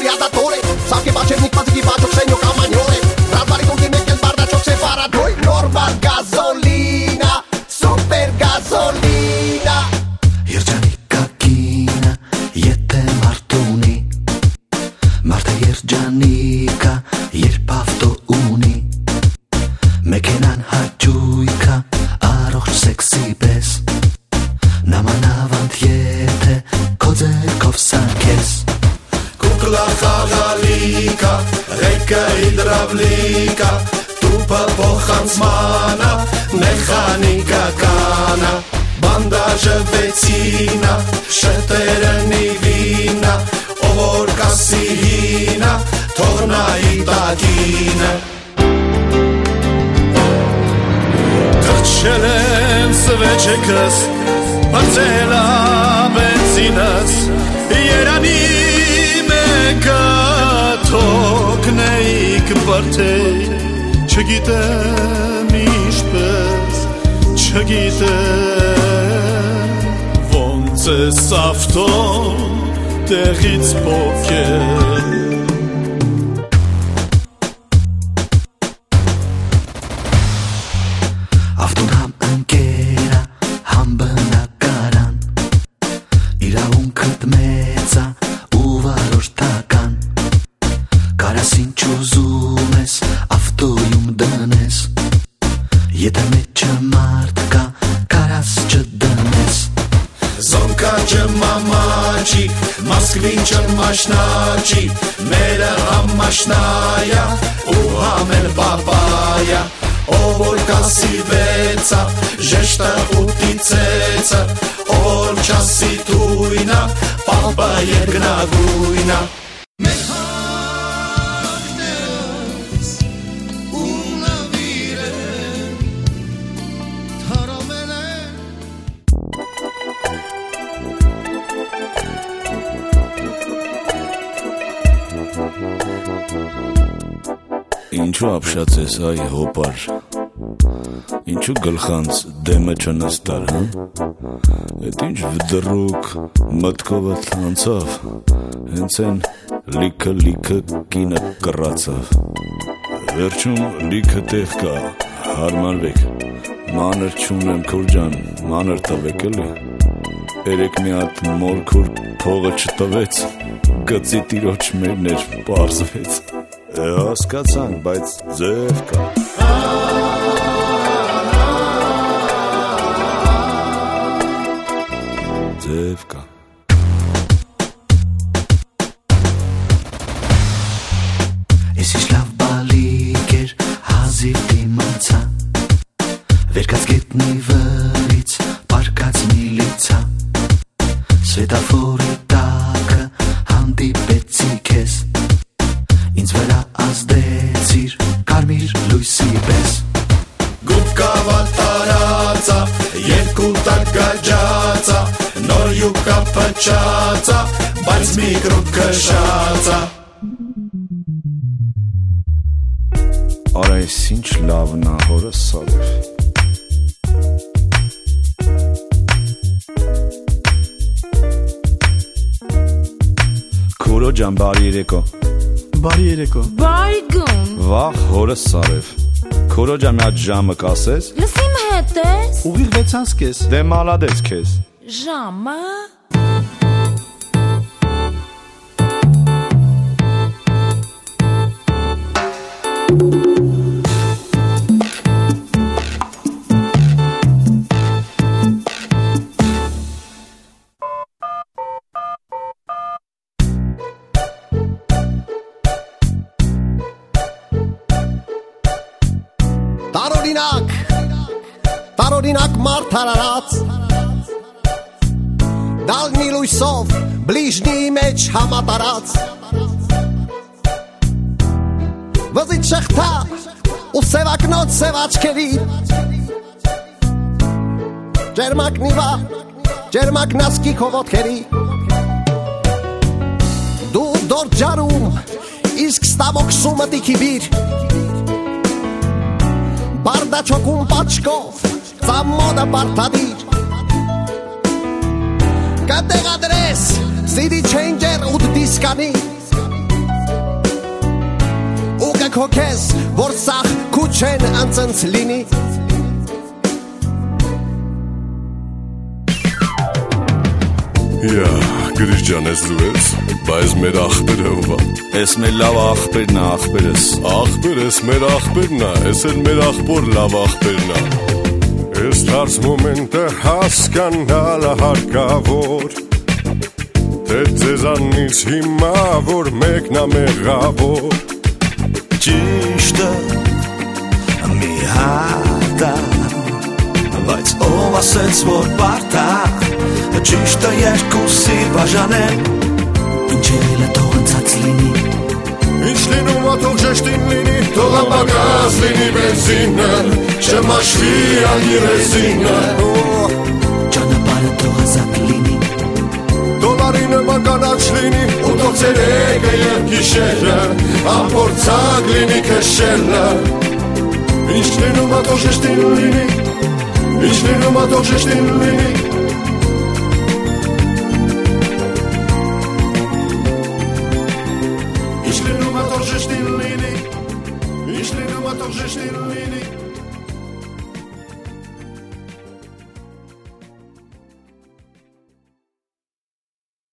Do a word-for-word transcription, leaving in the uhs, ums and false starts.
orientatore, sa che bacia mi quasi chi bacio segno camagnone, trasvari tutti me che il bardaccio separa noi, normal gasolina, super gasolina. Երջանիկա կինը, եթե մարդու ունի, մարդը երջանիկա, երբ ավտո ունի, մեքենան հաճույքա, առողջ սեքսի պես, նամանավանդ եթե քո ձեռքով սարքես, Կուկլա խաղալիկա, ռեկը հիդրավլիկա, տուպը փոխանցմանա, մեխանիկա կանա, բանդաժը վեցինա, շտերը նիվինա, ով կասի հինա, թողնայի տակինը Թրջել եմ սվեջեքս, բացելա բենզինս, երանի մեկը թողնեիք բրդեի, չգիտեմ ինչպես, չգիտեմ ոնց ես ավտոն տեղից փոխել ավտոն համ ընկերա, համ բնակարան, իրավունքդ մեծա ու վարորդական, կարաս ինչ ուզում ես ավտոյում դնես, եթե մեջը մարդ կա, կարաս չդնես Zonka չմամաչի, Մոսկվին չմաշնաչի, մերը համաշնայա ու համել բաբայա Ով որ կասի վեցա, ժեշտը ուտի ծեցը, ով որ չասի տույնա, պապա երկնագույնա Ինչու ապշացես այ հոպար, ինչու գլխանց դեմը չնստար, հա? Էդ ինչ վդռուկ մտքովդ անցավ, հենց են լիքը լիքը կինը կռացավ, վերջում լիքը տեղ կա, հարմանվեք, մանր չունեմ քուրջան, մանր տվեք էլի, երեք մի հատ մորքուր փողը չտվեց, գծի տիրոջ մերն էր պարզվեց Հասկացանք, բայց ձև կա Ձև կա Ես ինչ լավ բալիկ էր հազիվ դիմացա Վերկած գետնի վրից պարկած միլիցա Սվետաֆորի տակը հանդիպեցի քեզ Ինձ վրա ազդեցիր կարմիր լույսի պես Գուբկավա տարածա, երկու տակ գաջացա, նոր յուկա պճացա, բայց միկրոպ կշացա Արա ես ինչ լավն ա հորը սարև Քուրո ջան բարի երեկո Բարի երեկո Բարի գում Վախ հորս սարև Քուրո ջան մի հատ ժամը կասես Ես իմ հետ ես Ուղիղ վեցանց կես Դե մալադես քեզ Ժամը Տարօրինակ, տարօրինակ մարդ արարած Դալնի լույսով, բլիժնի մեջ համատարած Վզիտ շղթա ու սևակնոց սև աչքերի Ջերմակ նիվա, ջերմակ նասկի քո ոտքերի Դու դոր ջարում, իսկ ստամոքսումը տիքի բիր Բարդաչոկում պաչկով, ծամմոդը բարդադիր Կտեղադրես, սիդի չենջեր ուտ դիսկանի Հիշենք հո քեզ, որ սաղ քուչեն անցնց լինի Յա, գրիշ ջան, ես դու ես, բայց մեր աղբերը ով է Ես մեր լավ աղբերն է, աղբերս Աղբերս մեր աղբերն է, ես էլ մեր աղբոր լավ աղբերն է Ես թարց մոմենտը հասկանալ հարկավոր Թե ձեզանից հիմա, որ մեկն է մեղավոր Ճիշտը մի հատ է Բայց ով ասեց, որ բարդ է Ճիշտը երկուսի բաժանեն Ինչ ելը թող ընցած լինի Ինչ լինում է թող ժեշտին լինի Թող ամբագազ լինի բենզինը Չմաշվի անի ռեզինը Ճանապարհը թող ազատ լինի Դոլարինը մականաչ լինի Ու թող ցերեկը և գիշերը Ամփորձակ լինի քշելը Ինչ լինում է թող ժեշտին լինի Ինչ լինում է թող ժեշտին լինի Ինչ լինում է թող ժեշտին լինի Ինչ լինում է թող ժեշտին լինի